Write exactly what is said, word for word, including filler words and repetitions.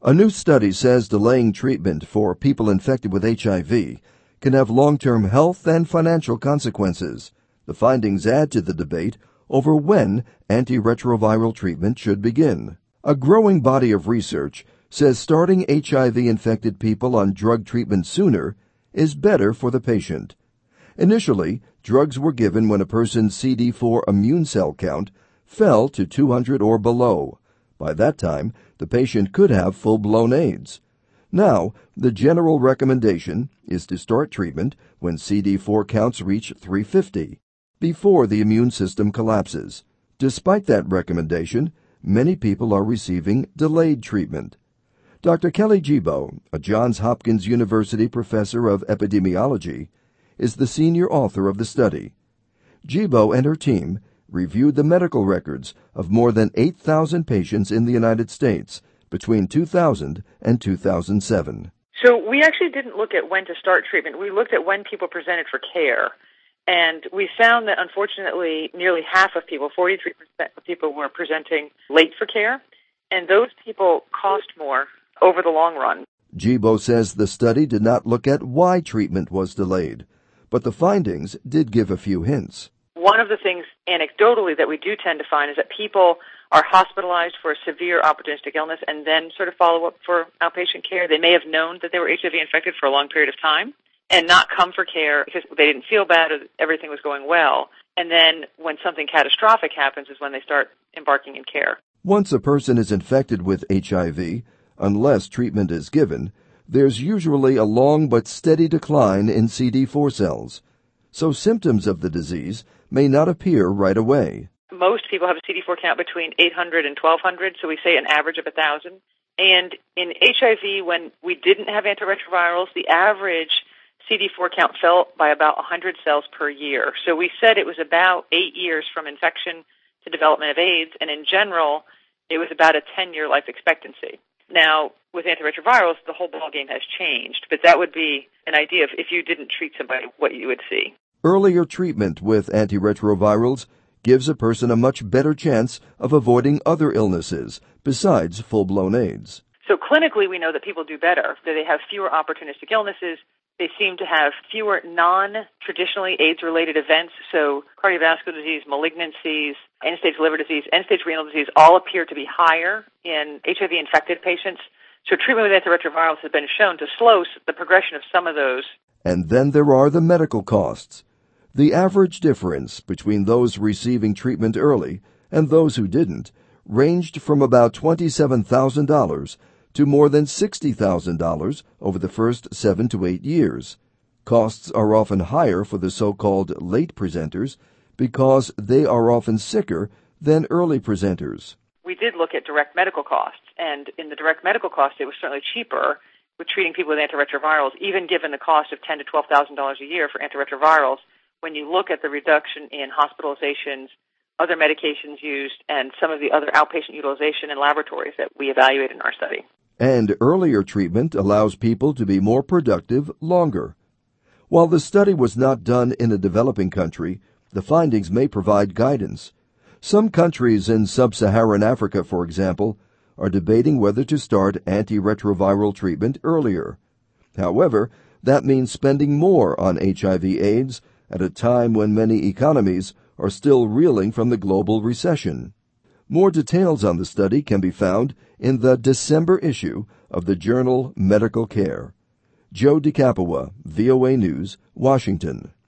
A new study says delaying treatment for people infected with H I V can have long-term health and financial consequences. The findings add to the debate over when antiretroviral treatment should begin. A growing body of research says starting H I V-infected people on drug treatment sooner is better for the patient. Initially, drugs were given when a person's C D four immune cell count fell to two hundred or below. By that time, the patient could have full-blown AIDS. Now, the general recommendation is to start treatment when C D four counts reach three fifty, before the immune system collapses. Despite that recommendation, many people are receiving delayed treatment. Doctor Kelly Jibo, a Johns Hopkins University professor of epidemiology, is the senior author of the study. Jibo and her team reviewed the medical records of more than eight thousand patients in the United States between two thousand and two thousand seven. So we actually didn't look at when to start treatment. We looked at when people presented for care. And we found that, unfortunately, nearly half of people, forty-three percent of people, were presenting late for care, and those people cost more over the long run. Jibo says the study did not look at why treatment was delayed, but the findings did give a few hints. One of the things, anecdotally, that we do tend to find is that people are hospitalized for a severe opportunistic illness and then sort of follow up for outpatient care. They may have known that they were H I V infected for a long period of time and not come for care because they didn't feel bad or everything was going well. And then when something catastrophic happens is when they start embarking in care. Once a person is infected with H I V, unless treatment is given, there's usually a long but steady decline in C D four cells. So symptoms of the disease may not appear right away. Most people have a C D four count between eight hundred and twelve hundred, so we say an average of one thousand. And in H I V, when we didn't have antiretrovirals, the average C D four count fell by about one hundred cells per year. So we said it was about eight years from infection to development of AIDS, and in general, it was about a ten-year life expectancy. Now, with antiretrovirals, the whole ballgame has changed, but that would be an idea of if you didn't treat somebody, what you would see. Earlier treatment with antiretrovirals gives a person a much better chance of avoiding other illnesses besides full-blown AIDS. So clinically, we know that people do better, that they have fewer opportunistic illnesses. They seem to have fewer non-traditionally AIDS-related events, so cardiovascular disease, malignancies, end-stage liver disease, end-stage renal disease all appear to be higher in H I V-infected patients. So treatment with antiretrovirals has been shown to slow the progression of some of those. And then there are the medical costs. The average difference between those receiving treatment early and those who didn't ranged from about twenty-seven thousand dollars to more than sixty thousand dollars over the first seven to eight years. Costs are often higher for the so-called late presenters because they are often sicker than early presenters. We did look at direct medical costs, and in the direct medical costs, it was certainly cheaper with treating people with antiretrovirals, even given the cost of ten thousand to twelve thousand dollars a year for antiretrovirals. When you look at the reduction in hospitalizations, other medications used, and some of the other outpatient utilization in laboratories that we evaluated in our study. And earlier treatment allows people to be more productive longer. While the study was not done in a developing country, the findings may provide guidance. Some countries in sub-Saharan Africa, for example, are debating whether to start antiretroviral treatment earlier. However, that means spending more on H I V AIDS at a time when many economies are still reeling from the global recession. More details on the study can be found in the December issue of the journal Medical Care. Joe DiCapua, V O A News, Washington.